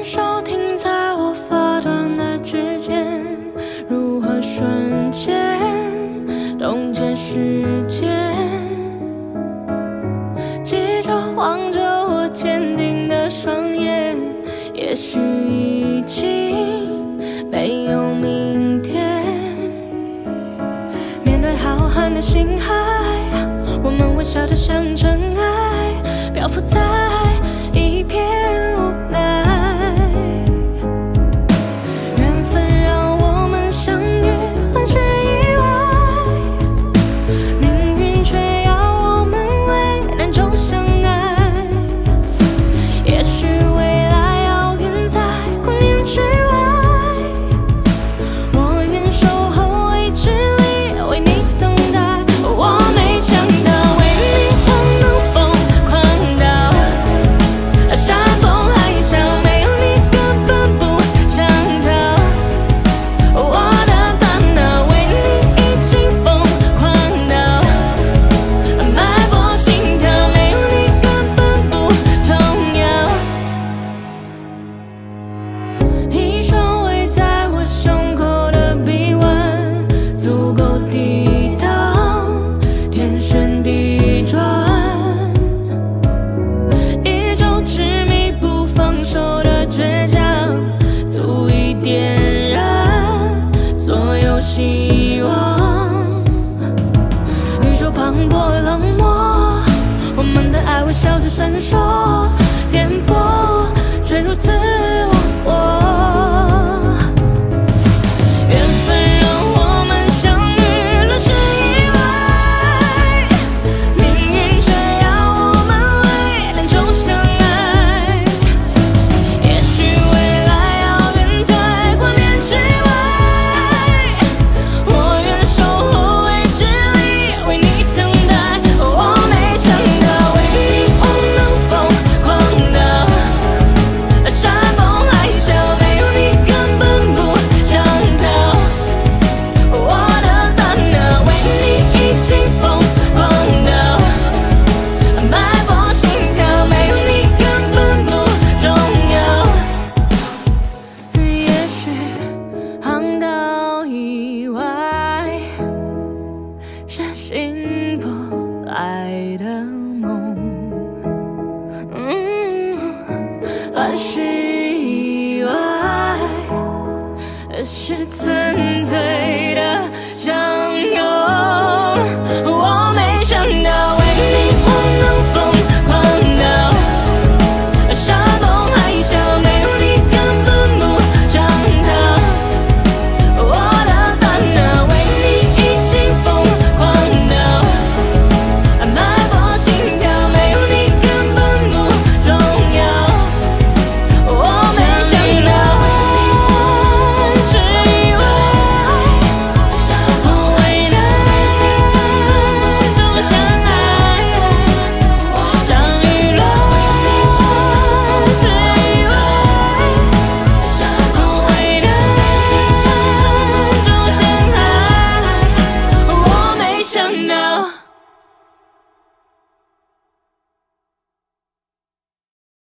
手停在我发端的指尖，如何瞬间冻结时间？记着望着我坚定的双眼，也许已经没有明天。面对浩瀚的星海，我们微笑着像尘埃，漂浮在一片无奈。缘分让我们相遇，很是意外，命运却要我们为难中相爱。也许未来遥远在光年之外，我愿守候未知里为你等待。我没想到为你我能疯狂到山崩海啸，没有你根本不想逃。我的大脑为你已经疯狂到脉搏心跳，没有你根本不重要。一双围在我胸口的臂弯，足够抵挡天旋地转，一种执迷不放手的倔强，足以点燃所有希望。宇宙磅礴冷漠，我们的爱微笑着闪烁，颠簸却如此忘我。缘分让我们相遇，乱世意外，命运却要我们为难中相爱。也许未来遥远在光年之外，我愿守候未知里为你等待。我没想到为你我能疯狂到山崩海啸，没有你根本不想逃。我的大脑为你已经疯狂到脉搏心跳，没有你根本不重要。也许航道以外是醒不来的梦，乱世意外是纯粹的想